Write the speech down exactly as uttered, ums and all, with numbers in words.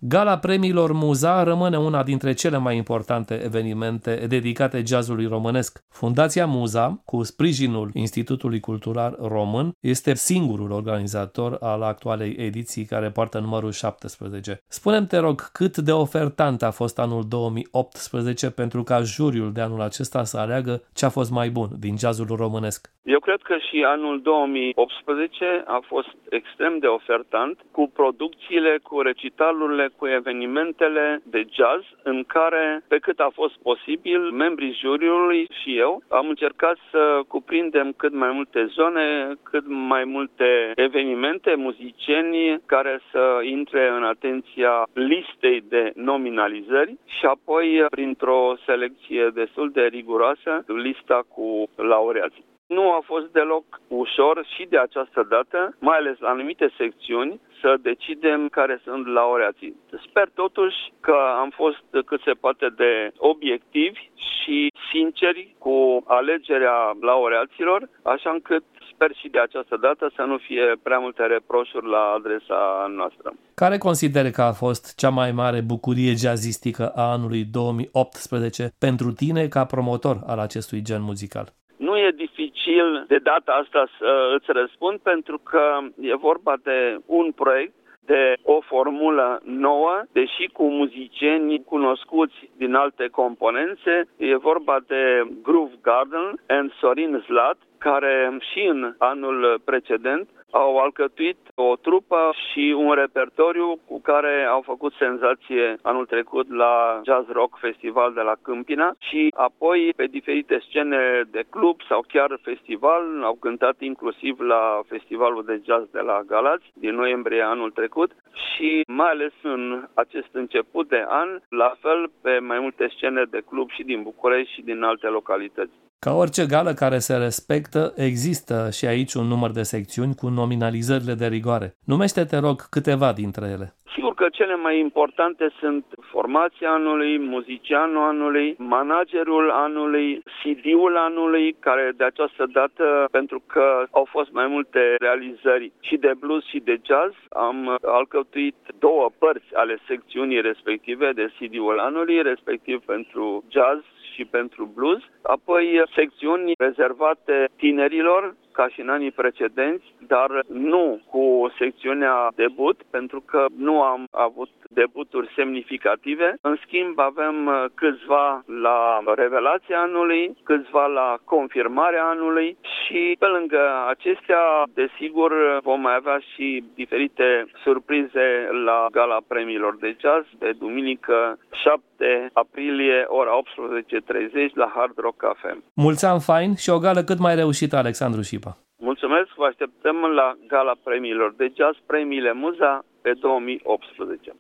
Gala Premiilor Muza rămâne una dintre cele mai importante evenimente dedicate jazzului românesc. Fundația Muza, cu sprijinul Institutului Cultural Român, este singurul organizator al actualei ediții, care poartă numărul șaptesprezece. Spune-mi, te rog, cât de ofertant a fost anul două mii optsprezece pentru ca juriul de anul acesta să aleagă ce a fost mai bun din jazzul românesc? Eu cred că și anul două mii optsprezece a fost extrem de ofertant, cu producțiile, cu recitalurile, cu evenimentele de jazz, în care, pe cât a fost posibil, membrii juriului și eu am încercat să cuprindem cât mai multe zone, cât mai multe evenimente, muzicieni care să intre în atenția listei de nominalizări și apoi, printr-o selecție destul de riguroasă, lista cu laureați. Nu a fost deloc ușor și de această dată, mai ales la anumite secțiuni, să decidem care sunt laureații. Sper totuși că am fost cât se poate de obiectivi și sinceri cu alegerea laureaților, așa încât sper și de această dată să nu fie prea multe reproșuri la adresa noastră. Care consideri că a fost cea mai mare bucurie jazzistică a anului două mii optsprezece pentru tine ca promotor al acestui gen muzical? Nu e dificil de data asta să îți răspund, pentru că e vorba de un proiect, de o formulă nouă, deși cu muzicieni cunoscuți din alte componențe. E vorba de Groove Garden and Sorin Zlat, care și în anul precedent au alcătuit o trupă și un repertoriu cu care au făcut senzație anul trecut la Jazz Rock Festival de la Câmpina și apoi pe diferite scene de club sau chiar festival. Au cântat inclusiv la Festivalul de Jazz de la Galați din noiembrie anul trecut și mai ales în acest început de an, la fel pe mai multe scene de club și din București și din alte localități. Ca orice gală care se respectă, există și aici un număr de secțiuni cu nominalizările de rigoare. Numește, te rog, câteva dintre ele. Sigur că cele mai importante sunt formația anului, muzicianul anului, managerul anului, C D-ul anului, care de această dată, pentru că au fost mai multe realizări și de blues și de jazz, am alcătuit două părți ale secțiunii respective de C D-ul anului, respectiv pentru jazz și pentru blues, apoi secțiuni rezervate tinerilor, ca și în anii precedenți, dar nu cu secțiunea debut, pentru că nu am avut debuturi semnificative. În schimb, avem câțiva la revelația anului, câțiva la confirmarea anului și pe lângă acestea, desigur, vom mai avea și diferite surprize la Gala Premiilor de Jazz de duminică șapte aprilie, ora optsprezece treizeci la Hard Rock Cafe. Mulți ani fain și o gală cât mai reușită, Alexandru Șipa. Mulțumesc, vă așteptăm la Gala Premiilor de Jazz, Premiile Muza pe două mii optsprezece.